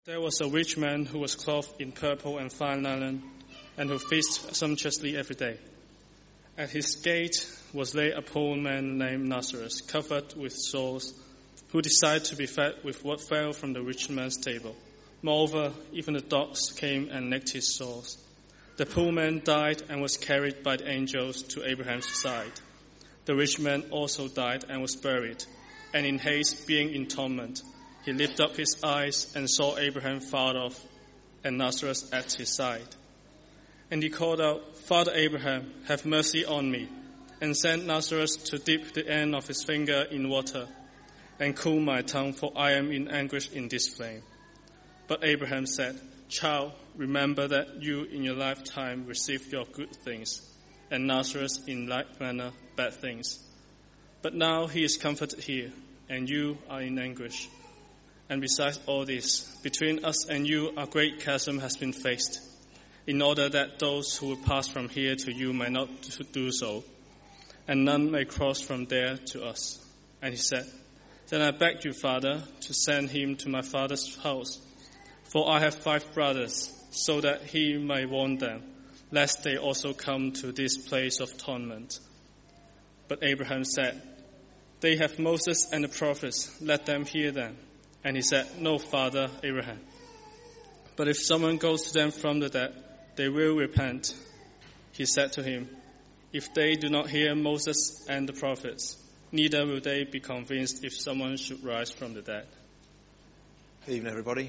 There was a rich man who was clothed in purple and fine linen, and who feasted sumptuously every day. At his gate was laid a poor man named Lazarus, covered with sores, who desired to be fed with what fell from the rich man's table. Moreover, even the dogs came and licked his sores. The poor man died and was carried by the angels to Abraham's side. The rich man also died and was buried, and in haste, being in torment, he lifted up his eyes and saw Abraham far off, and Lazarus at his side. And he called out, "Father Abraham, have mercy on me, and send Lazarus to dip the end of his finger in water, and cool my tongue, for I am in anguish in this flame." But Abraham said, "Child, remember that you in your lifetime received your good things, and Lazarus in like manner bad things. But now he is comforted here, and you are in anguish. And besides all this, between us and you a great chasm has been fixed, in order that those who will pass from here to you may not do so, and none may cross from there to us." And he said, "Then I beg you, Father, to send him to my father's house, for I have 5 brothers, so that he may warn them, lest they also come to this place of torment." But Abraham said, "They have Moses and the prophets, let them hear them." And he said, "No, Father Abraham. But if someone goes to them from the dead, they will repent." He said to him, "If they do not hear Moses and the prophets, neither will they be convinced if someone should rise from the dead." Good evening, everybody.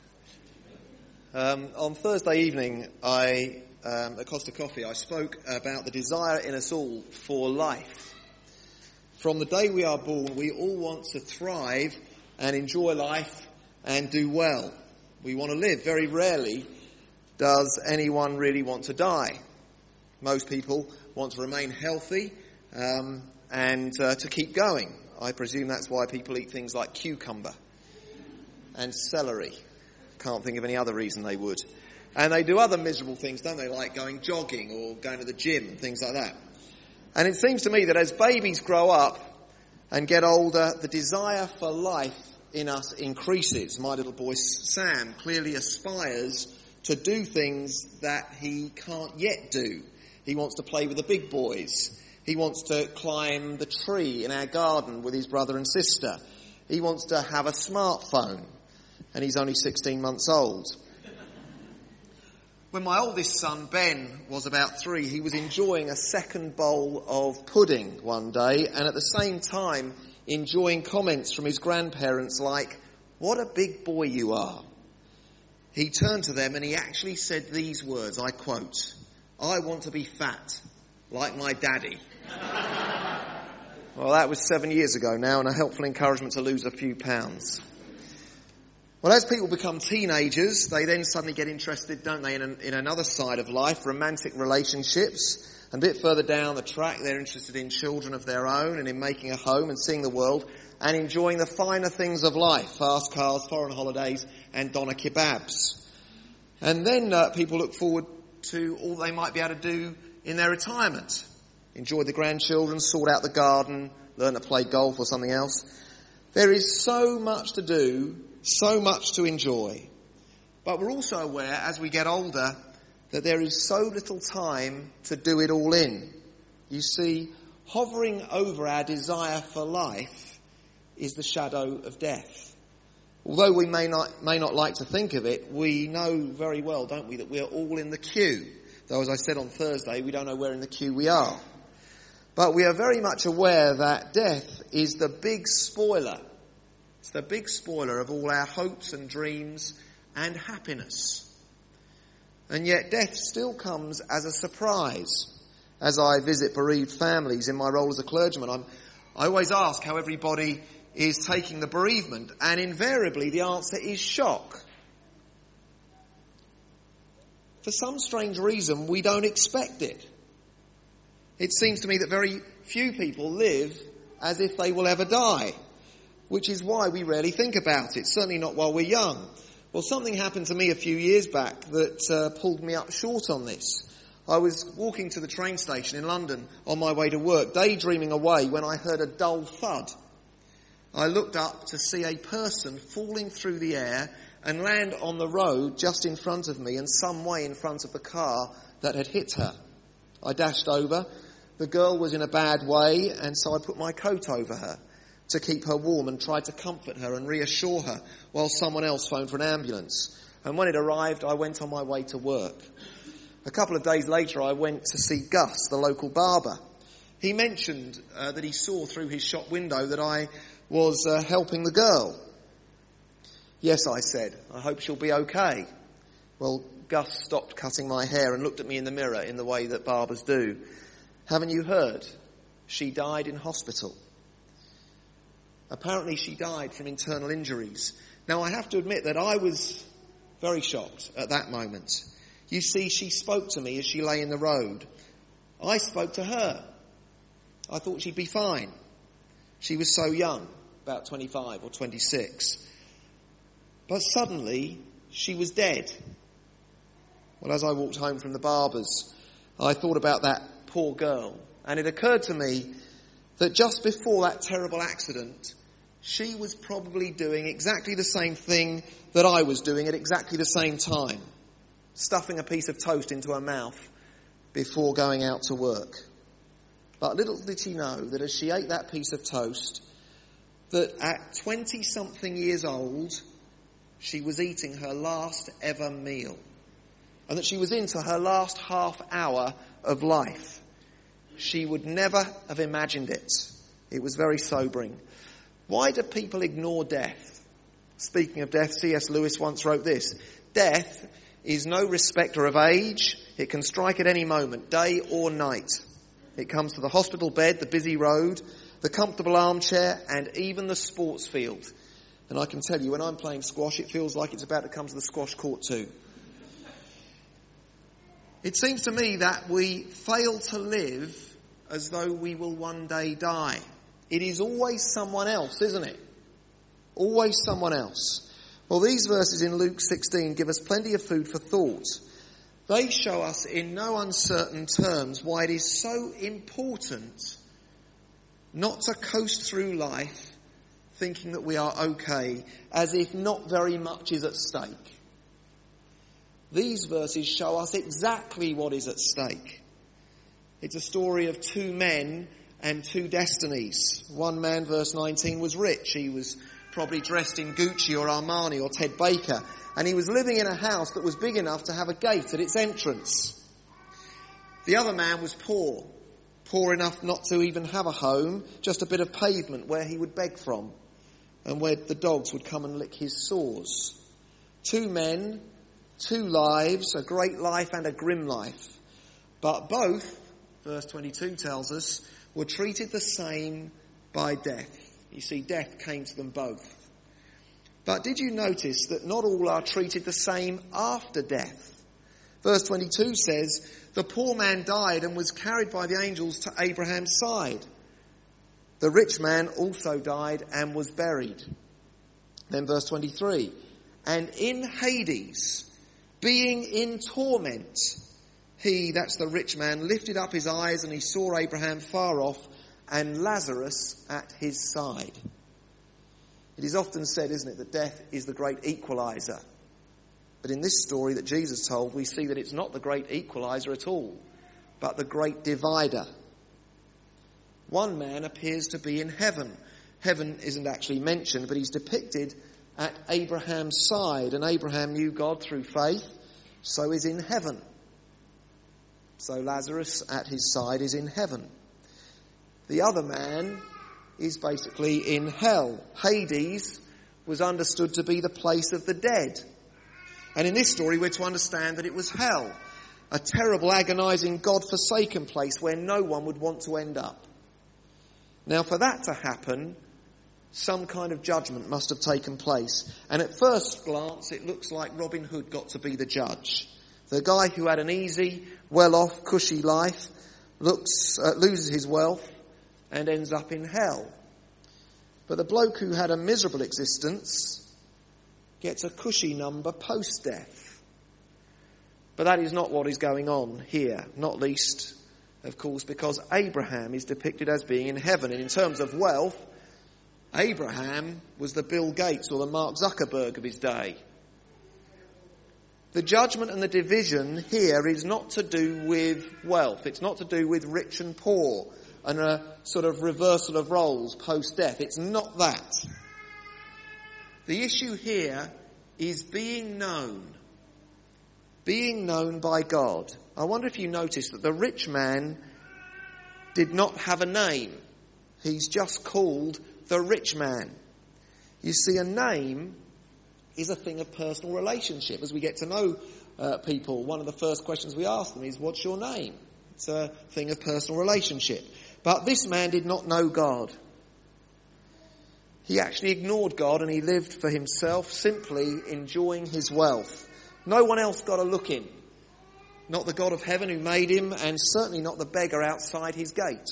On Thursday evening, at Costa Coffee, I spoke about the desire in us all for life. From the day we are born, we all want to thrive and enjoy life and do well. We want to live. Very rarely does anyone really want to die. Most people want to remain healthy and to keep going. I presume that's why people eat things like cucumber and celery. Can't think of any other reason they would. And they do other miserable things, don't they, like going jogging or going to the gym and things like that. And it seems to me that as babies grow up and get older, the desire for life in us increases. My little boy Sam clearly aspires to do things that he can't yet do. He wants to play with the big boys. He wants to climb the tree in our garden with his brother and sister. He wants to have a smartphone, and he's only 16 months old. When my oldest son, Ben, was about 3, he was enjoying a second bowl of pudding one day, and at the same time enjoying comments from his grandparents like, "What a big boy you are." He turned to them and he actually said these words, I quote, "I want to be fat, like my daddy." Well, that was 7 years ago now, and a helpful encouragement to lose a few pounds. Well, as people become teenagers, they then suddenly get interested, don't they, in another side of life, romantic relationships. And a bit further down the track, they're interested in children of their own and in making a home and seeing the world and enjoying the finer things of life, fast cars, foreign holidays and doner kebabs. And then people look forward to all they might be able to do in their retirement. Enjoy the grandchildren, sort out the garden, learn to play golf or something else. There is so much to do, so much to enjoy. But we're also aware, as we get older, that there is so little time to do it all in. You see, hovering over our desire for life is the shadow of death. Although we may not like to think of it, we know very well, don't we, that we are all in the queue. Though, as I said on Thursday, we don't know where in the queue we are. But we are very much aware that death is the big spoiler. It's the big spoiler of all our hopes and dreams and happiness. And yet death still comes as a surprise. As I visit bereaved families in my role as a clergyman, I always ask how everybody is taking the bereavement, and invariably the answer is shock. For some strange reason, we don't expect it. It seems to me that very few people live as if they will ever die, which is why we rarely think about it, certainly not while we're young. Well, something happened to me a few years back that pulled me up short on this. I was walking to the train station in London on my way to work, daydreaming away, when I heard a dull thud. I looked up to see a person falling through the air and land on the road just in front of me and some way in front of the car that had hit her. I dashed over. The girl was in a bad way, and so I put my coat over her to keep her warm and tried to comfort her and reassure her while someone else phoned for an ambulance. And when it arrived, I went on my way to work. A couple of days later, I went to see Gus, the local barber. He mentioned that he saw through his shop window that I was helping the girl. Yes, I said, I hope she'll be okay. Well, Gus stopped cutting my hair and looked at me in the mirror in the way that barbers do. Haven't you heard? She died in hospital. Apparently she died from internal injuries. Now, I have to admit that I was very shocked at that moment. You see, she spoke to me as she lay in the road. I spoke to her. I thought she'd be fine. She was so young, about 25 or 26. But suddenly, she was dead. Well, as I walked home from the barber's, I thought about that poor girl. And it occurred to me that just before that terrible accident, she was probably doing exactly the same thing that I was doing at exactly the same time. Stuffing a piece of toast into her mouth before going out to work. But little did she know that as she ate that piece of toast, that at 20-something years old, she was eating her last ever meal. And that she was into her last half hour of life. She would never have imagined it. It was very sobering. Why do people ignore death? Speaking of death, C.S. Lewis once wrote this: death is no respecter of age. It can strike at any moment, day or night. It comes to the hospital bed, the busy road, the comfortable armchair, and even the sports field. And I can tell you, when I'm playing squash, it feels like it's about to come to the squash court too. It seems to me that we fail to live as though we will one day die. It is always someone else, isn't it? Always someone else. Well, these verses in Luke 16 give us plenty of food for thought. They show us in no uncertain terms why it is so important not to coast through life thinking that we are okay, as if not very much is at stake. These verses show us exactly what is at stake. It's a story of two men and two destinies. One man, verse 19, was rich. He was probably dressed in Gucci or Armani or Ted Baker. And he was living in a house that was big enough to have a gate at its entrance. The other man was poor. Poor enough not to even have a home, just a bit of pavement where he would beg from. And where the dogs would come and lick his sores. Two men, two lives, a great life and a grim life. But both, verse 22 tells us, were treated the same by death. You see, death came to them both. But did you notice that not all are treated the same after death? Verse 22 says, the poor man died and was carried by the angels to Abraham's side. The rich man also died and was buried. Then verse 23, and in Hades, being in torment, he, that's the rich man, lifted up his eyes and he saw Abraham far off and Lazarus at his side. It is often said, isn't it, that death is the great equalizer. But in this story that Jesus told, we see that it's not the great equalizer at all, but the great divider. One man appears to be in heaven. Heaven isn't actually mentioned, but he's depicted at Abraham's side. And Abraham knew God through faith, so is in heaven. So Lazarus at his side is in heaven. The other man is basically in hell. Hades was understood to be the place of the dead. And in this story we're to understand that it was hell, a terrible, agonizing, God-forsaken place where no one would want to end up. Now, for that to happen, some kind of judgment must have taken place. And at first glance, it looks like Robin Hood got to be the judge. The guy who had an easy, well-off, cushy life loses his wealth and ends up in hell. But the bloke who had a miserable existence gets a cushy number post-death. But that is not what is going on here, not least, of course, because Abraham is depicted as being in heaven. And in terms of wealth, Abraham was the Bill Gates or the Mark Zuckerberg of his day. The judgment and the division here is not to do with wealth. It's not to do with rich and poor and a sort of reversal of roles post-death. It's not that. The issue here is being known by God. I wonder if you noticed that the rich man did not have a name. He's just called the rich man. You see, a name is a thing of personal relationship. As we get to know people, one of the first questions we ask them is, what's your name? It's a thing of personal relationship. But this man did not know God. He actually ignored God and he lived for himself, simply enjoying his wealth. No one else got a look in. Not the God of heaven who made him, and certainly not the beggar outside his gate.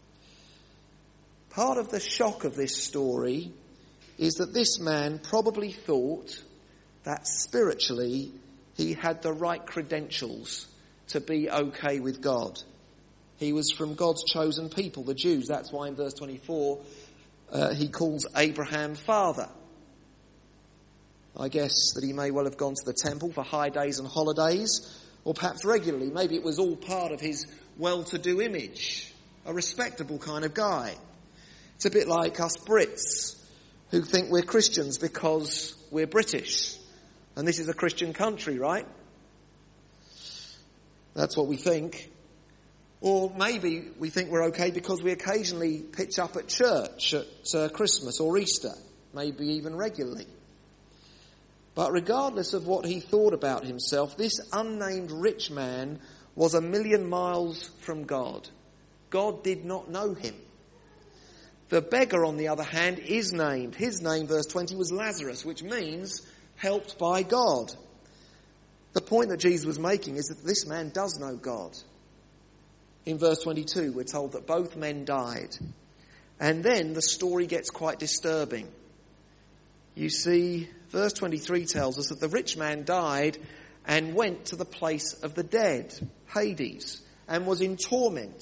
Part of the shock of this story is that this man probably thought that spiritually he had the right credentials to be okay with God. He was from God's chosen people, the Jews. That's why in verse 24 he calls Abraham father. I guess that he may well have gone to the temple for high days and holidays, or perhaps regularly. Maybe it was all part of his well-to-do image, a respectable kind of guy. It's a bit like us Brits who think we're Christians because we're British. And this is a Christian country, right? That's what we think. Or maybe we think we're okay because we occasionally pitch up at church at Christmas or Easter, maybe even regularly. But regardless of what he thought about himself, this unnamed rich man was 1,000,000 miles from God. God did not know him. The beggar, on the other hand, is named. His name, verse 20, was Lazarus, which means helped by God. The point that Jesus was making is that this man does know God. In verse 22, we're told that both men died. And then the story gets quite disturbing. You see, verse 23 tells us that the rich man died and went to the place of the dead, Hades, and was in torment.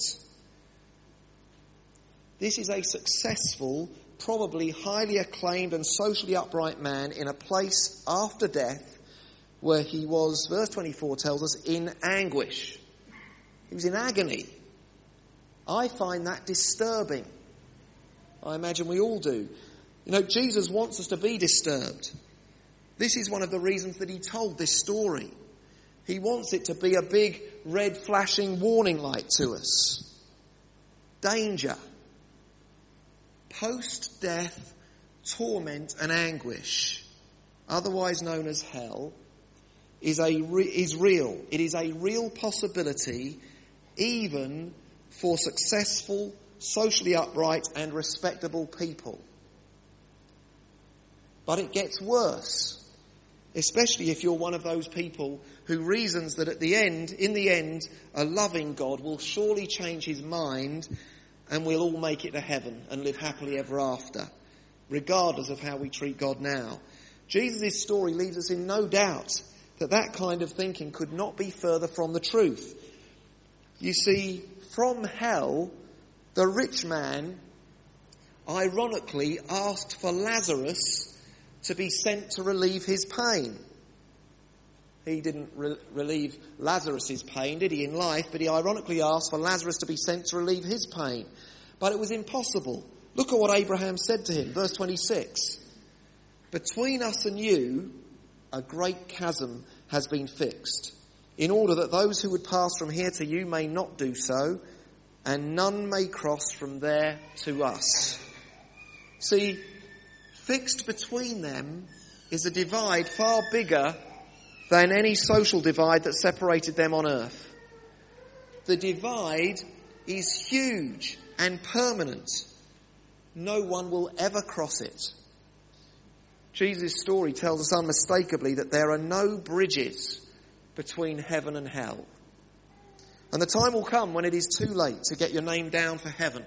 This is a successful, probably highly acclaimed and socially upright man in a place after death where he was, verse 24 tells us, in anguish. He was in agony. I find that disturbing. I imagine we all do. You know, Jesus wants us to be disturbed. This is one of the reasons that he told this story. He wants it to be a big red flashing warning light to us. Danger. Post-death torment and anguish, otherwise known as hell, is real. It is a real possibility even for successful, socially upright and respectable people. But it gets worse, especially if you're one of those people who reasons that in the end, a loving God will surely change his mind and we'll all make it to heaven and live happily ever after, regardless of how we treat God now. Jesus' story leaves us in no doubt that that kind of thinking could not be further from the truth. You see, from hell, the rich man ironically asked for Lazarus to be sent to relieve his pain. He didn't relieve Lazarus' pain, did he, in life? But he ironically asked for Lazarus to be sent to relieve his pain. But it was impossible. Look at what Abraham said to him, verse 26. Between us and you, a great chasm has been fixed, in order that those who would pass from here to you may not do so, and none may cross from there to us. See, fixed between them is a divide far bigger than any social divide that separated them on earth. The divide is huge and permanent. No one will ever cross it. Jesus' story tells us unmistakably that there are no bridges between heaven and hell. And the time will come when it is too late to get your name down for heaven.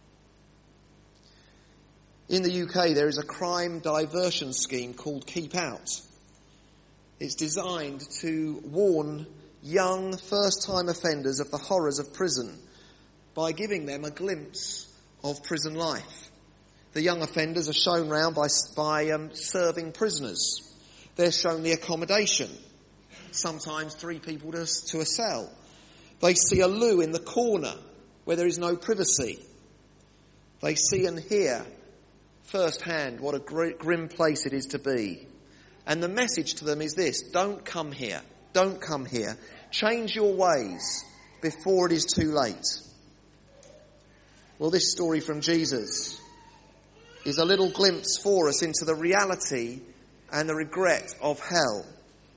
In the UK, there is a crime diversion scheme called Keep Out. It's designed to warn young first-time offenders of the horrors of prison by giving them a glimpse of prison life. The young offenders are shown round by serving prisoners. They're shown the accommodation. sometimes 3 people to a cell. They see a loo in the corner where there is no privacy. They see and hear firsthand what a grim place it is to be. And the message to them is this: don't come here. Don't come here. Change your ways before it is too late. Well, this story from Jesus is a little glimpse for us into the reality and the regret of hell.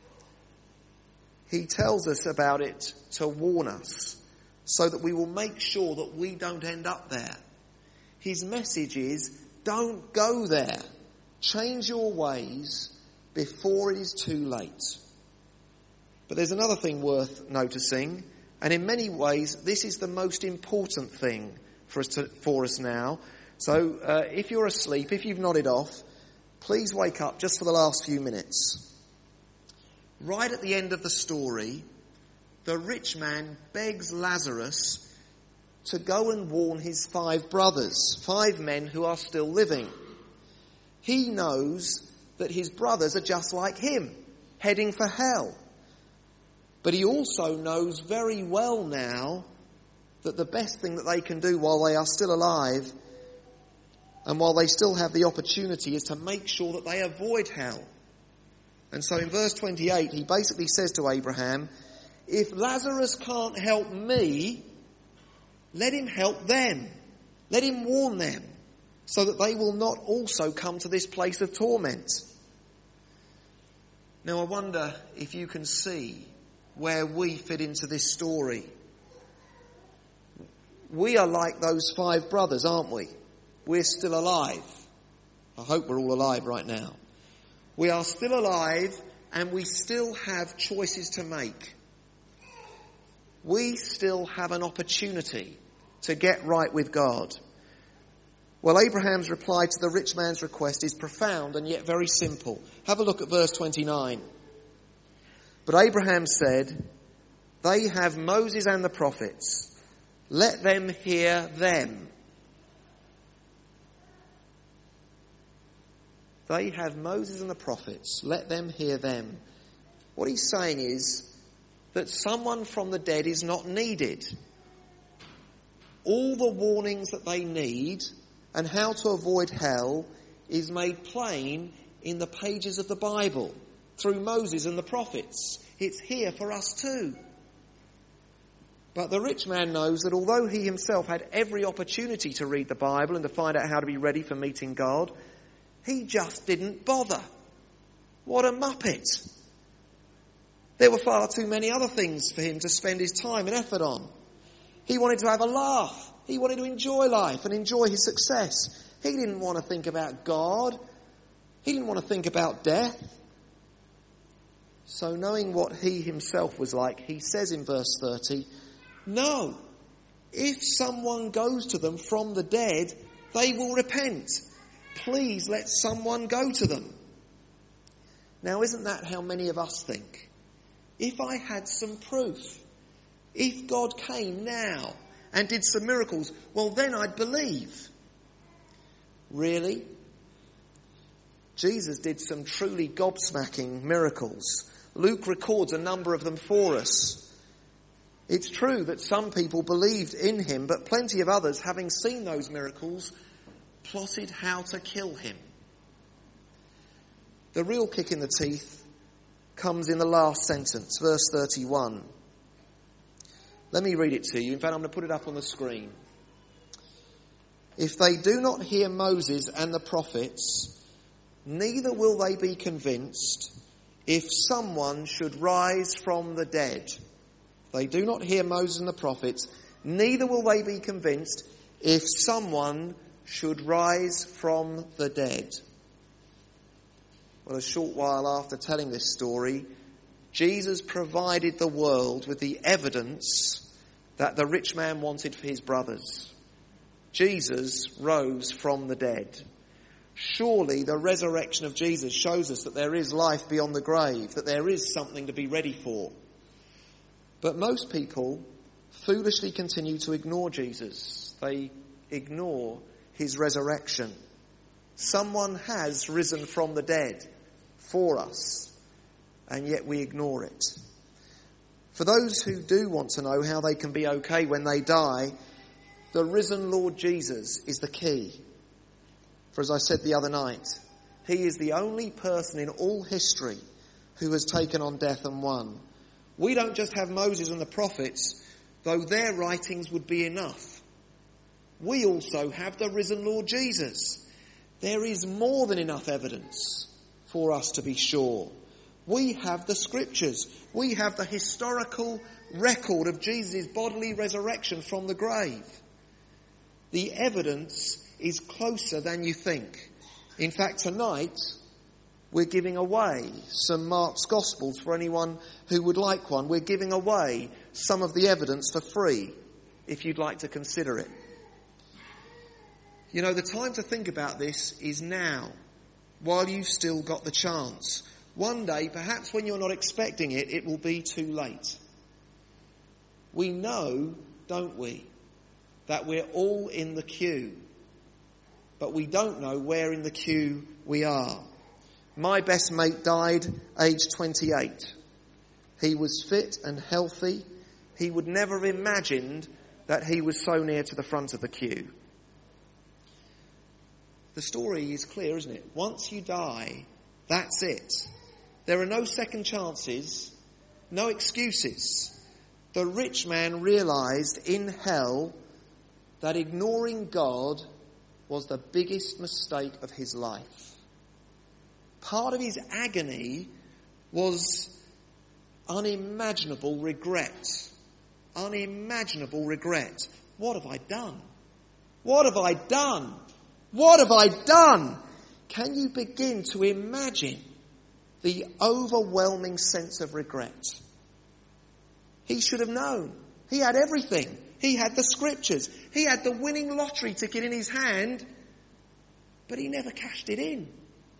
He tells us about it to warn us so that we will make sure that we don't end up there. His message is, don't go there. Change your ways before it is too late. But there's another thing worth noticing, and in many ways this is the most important thing for us now. So if you're asleep, if you've nodded off, please wake up just for the last few minutes. Right at the end of the story, the rich man begs Lazarus to go and warn his 5 brothers, 5 men who are still living. He knows that his brothers are just like him, heading for hell. But he also knows very well now that the best thing that they can do while they are still alive and while they still have the opportunity is to make sure that they avoid hell. And so in verse 28, he basically says to Abraham, if Lazarus can't help me, let him help them. Let him warn them so that they will not also come to this place of torment. Now I wonder if you can see where we fit into this story. We are like those 5 brothers, aren't we? We're still alive. I hope we're all alive right now. We are still alive and we still have choices to make. We still have an opportunity to get right with God. Well, Abraham's reply to the rich man's request is profound and yet very simple. Have a look at verse 29. But Abraham said, they have Moses and the prophets. Let them hear them. They have Moses and the prophets. Let them hear them. What he's saying is that someone from the dead is not needed. All the warnings that they need and how to avoid hell is made plain in the pages of the Bible through Moses and the prophets. It's here for us too. But the rich man knows that although he himself had every opportunity to read the Bible and to find out how to be ready for meeting God, he just didn't bother. What a muppet. There were far too many other things for him to spend his time and effort on. He wanted to have a laugh. He wanted to enjoy life and enjoy his success. He didn't want to think about God. He didn't want to think about death. So knowing what he himself was like, he says in verse 30, no, if someone goes to them from the dead, they will repent. Please let someone go to them. Now, isn't that how many of us think? If I had some proof, if God came now and did some miracles, well, then I'd believe. Really? Jesus did some truly gobsmacking miracles. Luke records a number of them for us. It's true that some people believed in him, but plenty of others, having seen those miracles, plotted how to kill him. The real kick in the teeth comes in the last sentence, verse 31. Let me read it to you. In fact, I'm going to put it up on the screen. If they do not hear Moses and the prophets, neither will they be convinced if someone should rise from the dead. They do not hear Moses and the prophets, neither will they be convinced if someone should rise from the dead. Well, a short while after telling this story, Jesus provided the world with the evidence that the rich man wanted for his brothers. Jesus rose from the dead. Surely the resurrection of Jesus shows us that there is life beyond the grave, that there is something to be ready for. But most people foolishly continue to ignore Jesus. They ignore his resurrection. Someone has risen from the dead for us. and yet we ignore it. For those who do want to know how they can be okay when they die, the risen Lord Jesus is the key. For as I said the other night, he is the only person in all history who has taken on death and won. We don't just have Moses and the prophets, though their writings would be enough. We also have the risen Lord Jesus. There is more than enough evidence for us to be sure. We have the scriptures. We have the historical record of Jesus' bodily resurrection from the grave. The evidence is closer than you think. In fact, tonight we're giving away some Mark's Gospels for anyone who would like one. We're giving away some of the evidence for free, if you'd like to consider it. You know, the time to think about this is now, while you've still got the chance. One day, perhaps when you're not expecting it, it will be too late. We know, don't we, that we're all in the queue, but we don't know where in the queue we are. My best mate died aged 28. He was fit and healthy. He would never have imagined that he was so near to the front of the queue. The story is clear, isn't it? Once you die, that's it. There are no second chances, no excuses. The rich man realised in hell that ignoring God was the biggest mistake of his life. Part of his agony was unimaginable regret. Unimaginable regret. What have I done? What have I done? What have I done? Can you begin to imagine the overwhelming sense of regret? He should have known. He had everything. He had the scriptures. He had the winning lottery ticket in his hand, but he never cashed it in.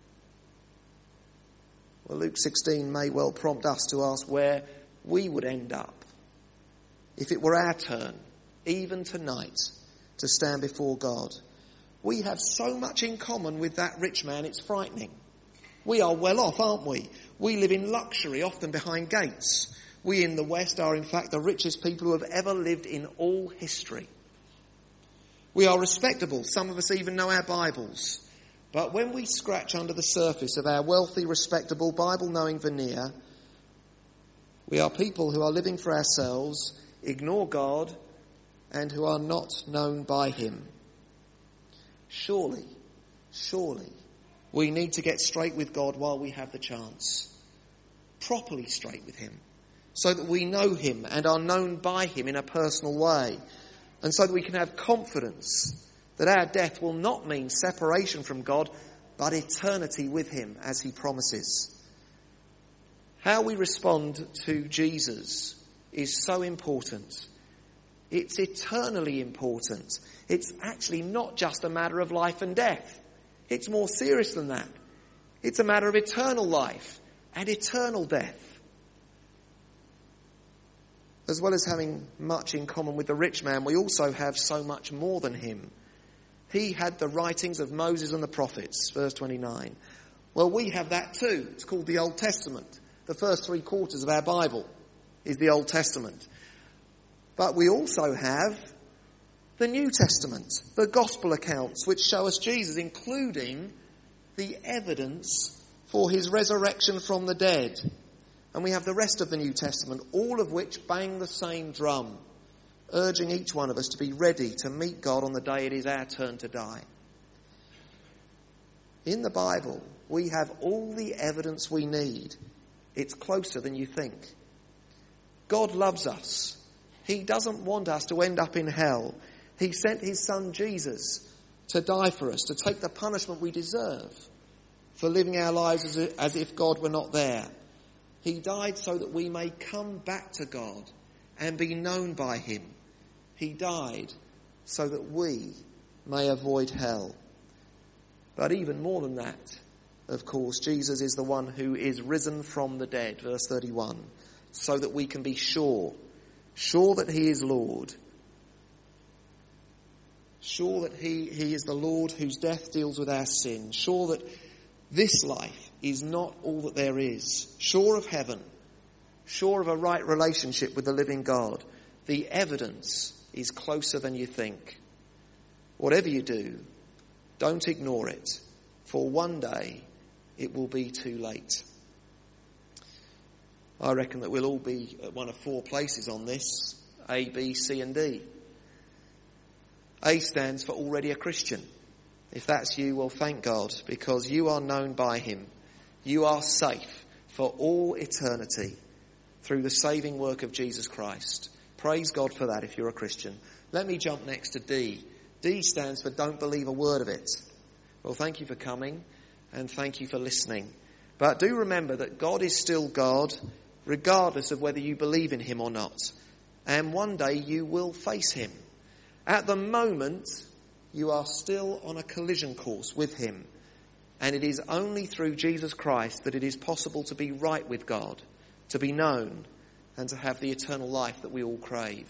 Well, Luke 16 may well prompt us to ask where we would end up if it were our turn, even tonight, to stand before God. We have so much in common with that rich man, it's frightening. We are well off, aren't we? We live in luxury, often behind gates. We in the West are in fact the richest people who have ever lived in all history. We are respectable. Some of us even know our Bibles. But when we scratch under the surface of our wealthy, respectable, Bible-knowing veneer, we are people who are living for ourselves, ignore God, and who are not known by him. Surely, we need to get straight with God while we have the chance. Properly straight with him. So that we know him and are known by him in a personal way. And so that we can have confidence that our death will not mean separation from God, but eternity with him, as he promises. How we respond to Jesus is so important. It's eternally important. It's actually not just a matter of life and death. It's more serious than that. It's a matter of eternal life and eternal death. As well as having much in common with the rich man, we also have so much more than him. He had the writings of Moses and the prophets, verse 29. Well, we have that too. It's called the Old Testament. The first 3/4 of our Bible is the Old Testament. But we also have the New Testament, the gospel accounts, which show us Jesus, including the evidence for his resurrection from the dead. And we have the rest of the New Testament, all of which bang the same drum, urging each one of us to be ready to meet God on the day it is our turn to die. In the Bible, we have all the evidence we need. It's closer than you think. God loves us. He doesn't want us to end up in hell. He sent his son Jesus to die for us, to take the punishment we deserve for living our lives as if God were not there. He died so that we may come back to God and be known by him. He died so that we may avoid hell. But even more than that, of course, Jesus is the one who is risen from the dead, verse 31, so that we can be sure that he is Lord. Sure that he is the Lord whose death deals with our sin. Sure that this life is not all that there is. Sure of heaven, sure of a right relationship with the living God, the evidence is closer than you think. Whatever you do, don't ignore it, for one day it will be too late. I reckon that we'll all be at one of 4 places on this: A, B, C and D. A stands for already a Christian. If that's you, well, thank God, because you are known by him. You are safe for all eternity through the saving work of Jesus Christ. Praise God for that if you're a Christian. Let me jump next to D. D stands for don't believe a word of it. Well, thank you for coming and thank you for listening. But do remember that God is still God, regardless of whether you believe in him or not. And one day you will face him. At the moment, you are still on a collision course with him. And it is only through Jesus Christ that it is possible to be right with God, to be known, and to have the eternal life that we all crave.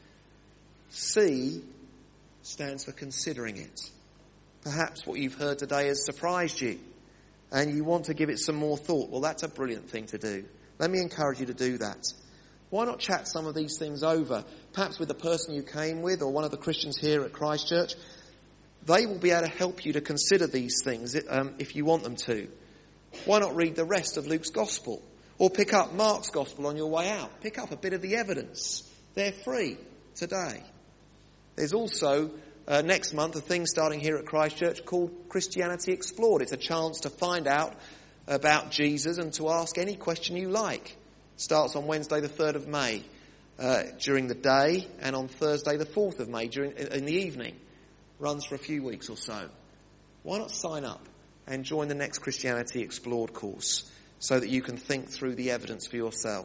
C stands for considering it. Perhaps what you've heard today has surprised you and you want to give it some more thought. Well, that's a brilliant thing to do. Let me encourage you to do that. Why not chat some of these things over, perhaps with the person you came with or one of the Christians here at Christchurch? They will be able to help you to consider these things if you want them to. Why not read the rest of Luke's Gospel? Or pick up Mark's Gospel on your way out. Pick up a bit of the evidence. They're free today. There's also next month a thing starting here at Christchurch called Christianity Explored. It's a chance to find out about Jesus and to ask any question you like. Starts on Wednesday the 3rd of May during the day, and on Thursday the 4th of May in the evening. Runs for a few weeks or so. Why not sign up and join the next Christianity Explored course so that you can think through the evidence for yourself?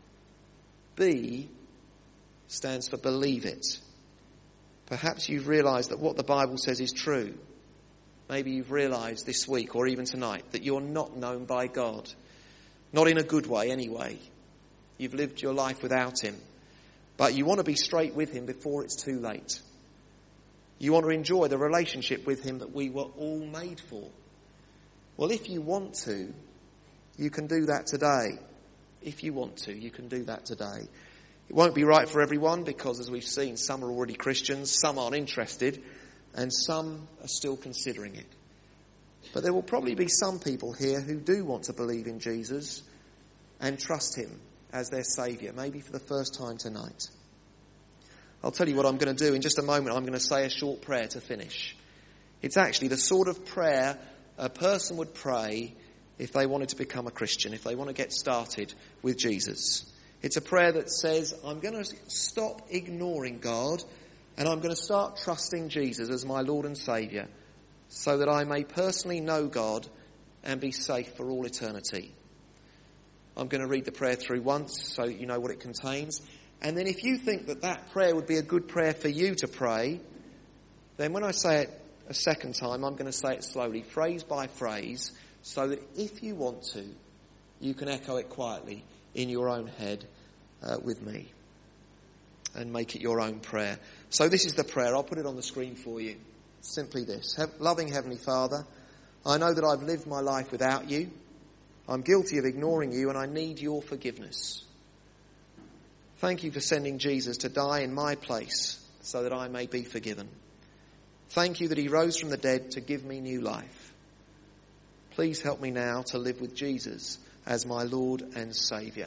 B stands for believe it. Perhaps you've realised that what the Bible says is true. Maybe you've realised this week or even tonight that you're not known by God. Not in a good way anyway. You've lived your life without him. But you want to be straight with him before it's too late. You want to enjoy the relationship with him that we were all made for. Well, if you want to, you can do that today. If you want to, you can do that today. It won't be right for everyone because, as we've seen, some are already Christians, some aren't interested, and some are still considering it. But there will probably be some people here who do want to believe in Jesus and trust him as their saviour, maybe for the first time tonight. I'll tell you what I'm going to do. In just a moment, I'm going to say a short prayer to finish. It's actually the sort of prayer a person would pray if they wanted to become a Christian, if they want to get started with Jesus. It's a prayer that says, I'm going to stop ignoring God and I'm going to start trusting Jesus as my Lord and Saviour so that I may personally know God and be safe for all eternity. I'm going to read the prayer through once so you know what it contains. And then if you think that that prayer would be a good prayer for you to pray, then when I say it a second time, I'm going to say it slowly, phrase by phrase, so that if you want to, you can echo it quietly in your own head with me and make it your own prayer. So this is the prayer. I'll put it on the screen for you. Simply this. Loving Heavenly Father, I know that I've lived my life without you. I'm guilty of ignoring you and I need your forgiveness. Thank you for sending Jesus to die in my place so that I may be forgiven. Thank you that he rose from the dead to give me new life. Please help me now to live with Jesus as my Lord and Saviour.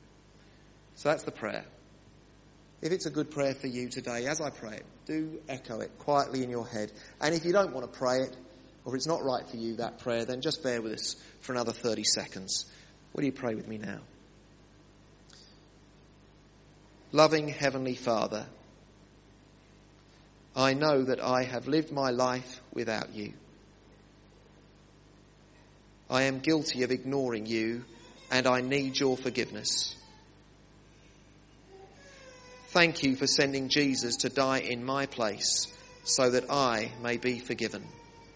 So that's the prayer. If it's a good prayer for you today, as I pray it, do echo it quietly in your head. And if you don't want to pray it, or if it's not right for you, that prayer, then just bear with us for another 30 seconds. Will you pray with me now? Loving Heavenly Father, I know that I have lived my life without you. I am guilty of ignoring you and I need your forgiveness. Thank you for sending Jesus to die in my place so that I may be forgiven.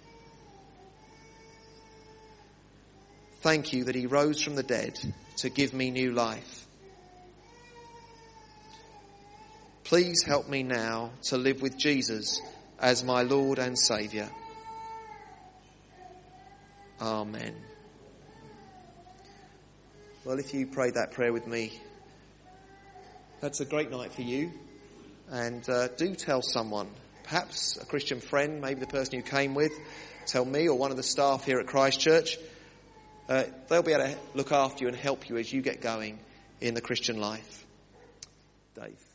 Thank you that he rose from the dead to give me new life. Please help me now to live with Jesus as my Lord and Saviour. Amen. Well, if you prayed that prayer with me, that's a great night for you. And do tell someone, perhaps a Christian friend, maybe the person you came with. Tell me or one of the staff here at Christ Church. They'll be able to look after you and help you as you get going in the Christian life. Dave.